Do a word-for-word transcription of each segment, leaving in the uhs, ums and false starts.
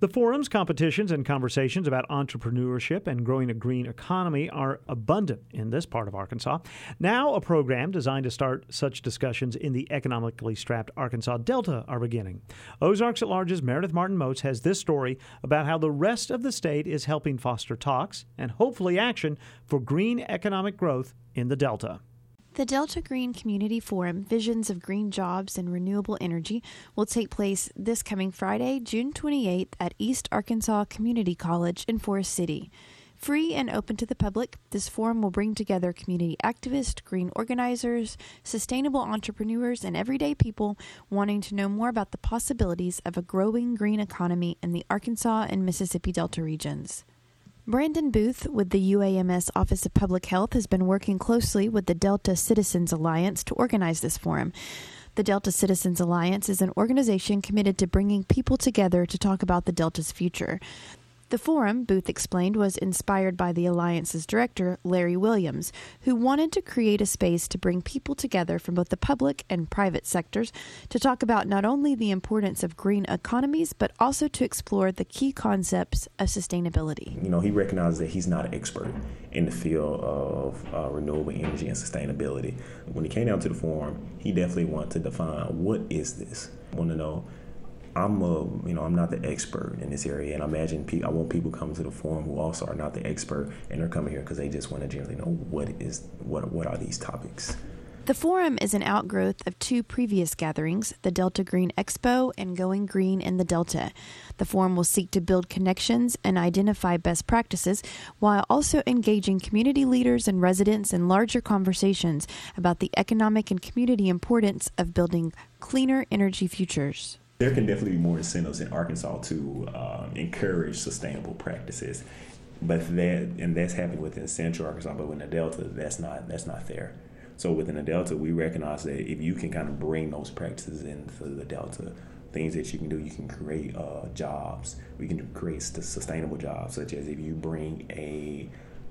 The forums, competitions, and conversations about entrepreneurship and growing a green economy are abundant in this part of Arkansas. Now, a program designed to start such discussions in the economically strapped Arkansas Delta are beginning. Ozarks at Large's Meredith Martin Moats has this story about how the rest of the state is helping foster talks and hopefully action for green economic growth in the Delta. The Delta Green Community Forum, Visions of Green Jobs and Renewable Energy, will take place this coming Friday, June twenty-eighth at East Arkansas Community College in Forest City. Free and open to the public, this forum will bring together community activists, green organizers, sustainable entrepreneurs, and everyday people wanting to know more about the possibilities of a growing green economy in the Arkansas and Mississippi Delta regions. Brandon Booth with the U A M S Office of Public Health has been working closely with the Delta Citizens Alliance to organize this forum. The Delta Citizens Alliance is an organization committed to bringing people together to talk about the Delta's future. The forum, Booth explained, was inspired by the Alliance's director, Larry Williams, who wanted to create a space to bring people together from both the public and private sectors to talk about not only the importance of green economies, but also to explore the key concepts of sustainability. You know, he recognizes that he's not an expert in the field of uh, renewable energy and sustainability. When he came down to the forum, he definitely wanted to define, what is this? I want to know, I'm a, you know, I'm not the expert in this area, and I imagine pe- I want people coming to the forum who also are not the expert, and they're coming here because they just want to generally know what is what what are these topics. The forum is an outgrowth of two previous gatherings, the Delta Green Expo and Going Green in the Delta. The forum will seek to build connections and identify best practices while also engaging community leaders and residents in larger conversations about the economic and community importance of building cleaner energy futures. There can definitely be more incentives in Arkansas to uh, encourage sustainable practices, but that and that's happening within Central Arkansas. But within the Delta, that's not that's not there. So within the Delta, we recognize that if you can kind of bring those practices into the Delta, things that you can do, you can create uh, jobs. We can create sustainable jobs, such as if you bring a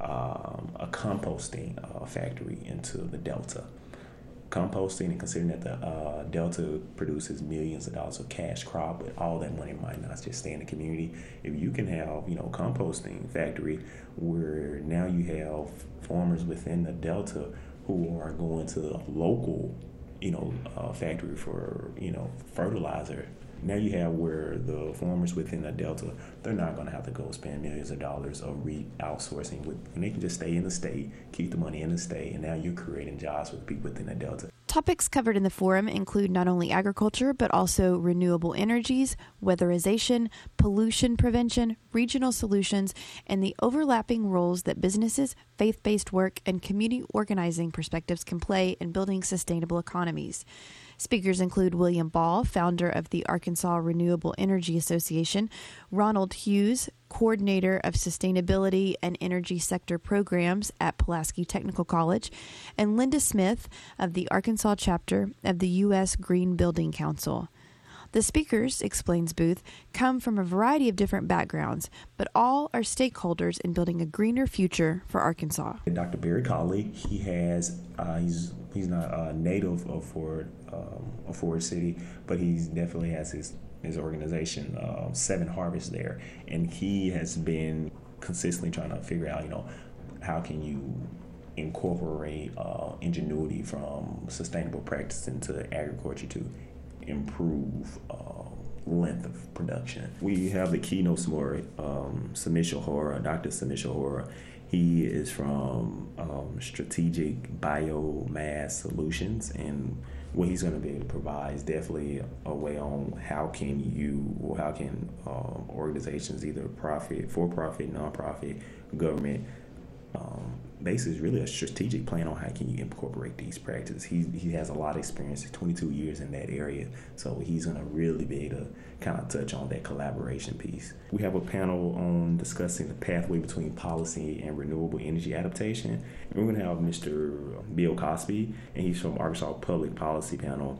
um, a composting uh, factory into the Delta. Composting, and considering that the uh, Delta produces millions of dollars of cash crop, but all that money might not just stay in the community. If you can have, you know, composting factory where now you have farmers within the Delta who are going to the local, you know, uh, factory for, you know, fertilizer. Now you have where the farmers within the Delta, they're not going to have to go spend millions of dollars of re-outsourcing. With, and they can just stay in the state, keep the money in the state, and now you're creating jobs for the people within the Delta. Topics covered in the forum include not only agriculture, but also renewable energies, weatherization, pollution prevention, regional solutions, and the overlapping roles that businesses, faith-based work, and community organizing perspectives can play in building sustainable economies. Speakers include William Ball, founder of the Arkansas Renewable Energy Association, Ronald Hughes, coordinator of sustainability and energy sector programs at Pulaski Technical College, and Linda Smith of the Arkansas chapter of the U S Green Building Council. The speakers, explains Booth, come from a variety of different backgrounds, but all are stakeholders in building a greener future for Arkansas. Doctor Barry Colley, he has, uh, he's he's not a native of Ford, um, of Ford City, but he definitely has his his organization, uh, Seven Harvest there, and he has been consistently trying to figure out, you know, how can you incorporate uh, ingenuity from sustainable practice into agriculture to improve uh, length of production. We have the keynote speaker, um, Samisha Hora, Doctor Samisha Hora. He is from um, Strategic Biomass Solutions, and what he's going to be able to provide is definitely a way on how can you, or how can um, organizations, either profit, for-profit, non-profit, government, um, basically really a strategic plan on how can you incorporate these practices. He he has a lot of experience, twenty-two years in that area, so he's going to really be able to kind of touch on that collaboration piece. We have a panel on discussing the pathway between policy and renewable energy adaptation. And we're going to have Mister Bill Cosby, and he's from Arkansas Public Policy Panel.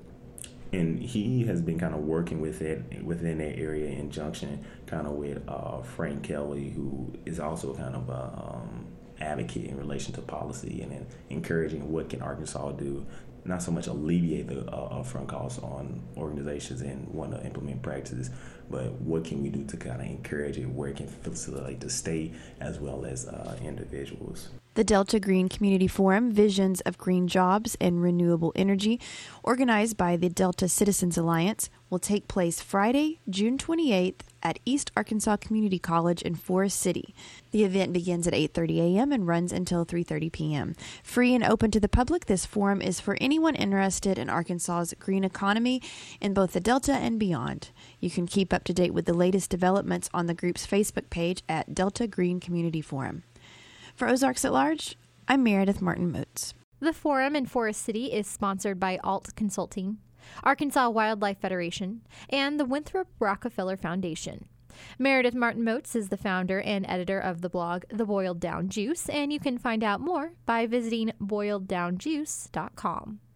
And he has been kind of working with it within that area in junction kind of with uh, Frank Kelly, who is also kind of a um, advocate in relation to policy and then encouraging what can Arkansas do not so much alleviate the uh, upfront costs on organizations and want to implement practices, but what can we do to kind of encourage it, where it can facilitate the state as well as uh, individuals. The Delta Green Community Forum, Visions of Green Jobs and Renewable Energy, organized by the Delta Citizens Alliance, will take place Friday, June twenty-eighth at East Arkansas Community College in Forest City. The event begins at eight thirty a.m. and runs until three thirty p.m. Free and open to the public, this forum is for anyone interested in Arkansas's green economy in both the Delta and beyond. You can keep up to date with the latest developments on the group's Facebook page at Delta Green Community Forum. For Ozarks at Large, I'm Meredith Martin-Moats. The forum in Forest City is sponsored by Alt Consulting, Arkansas Wildlife Federation, and the Winthrop Rockefeller Foundation. Meredith Martin-Moats is the founder and editor of the blog The Boiled Down Juice, and you can find out more by visiting boiled down juice dot com.